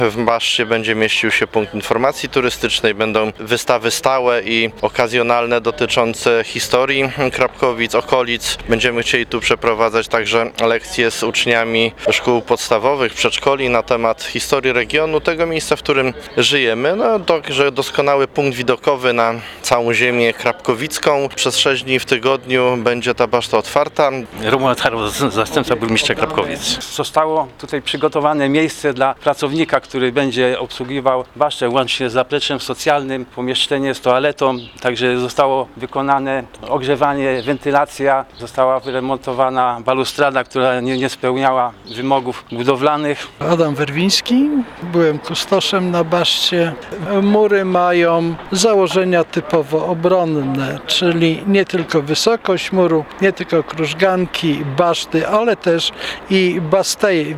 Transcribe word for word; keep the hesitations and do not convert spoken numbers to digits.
W baszcie będzie mieścił się punkt informacji turystycznej, będą wystawy stałe i okazjonalne dotyczące historii Krapkowic, okolic. Będziemy chcieli tu przeprowadzać także lekcje z uczniami szkół podstawowych, przedszkoli na temat historii regionu, tego miejsca, w którym żyjemy. No, także doskonały punkt widokowy na całą ziemię krapkowicką. Przez sześć dni w tygodniu będzie ta baszta otwarta. Romuald Harwat, zastępca burmistrza Krapkowic. Zostało tutaj przygotowane miejsce dla pracownika, który będzie obsługiwał basztę, łącznie z zapleczem socjalnym, pomieszczenie z toaletą. Także zostało wykonane ogrzewanie, wentylacja, została wyremontowana balustrada, która nie, nie spełniała wymogów budowlanych. Adam Werwiński, byłem kustoszem na baszcie. Mury mają założenia typowo obronne, czyli nie tylko wysokość muru, nie tylko krużganki, baszty, ale też i basteje.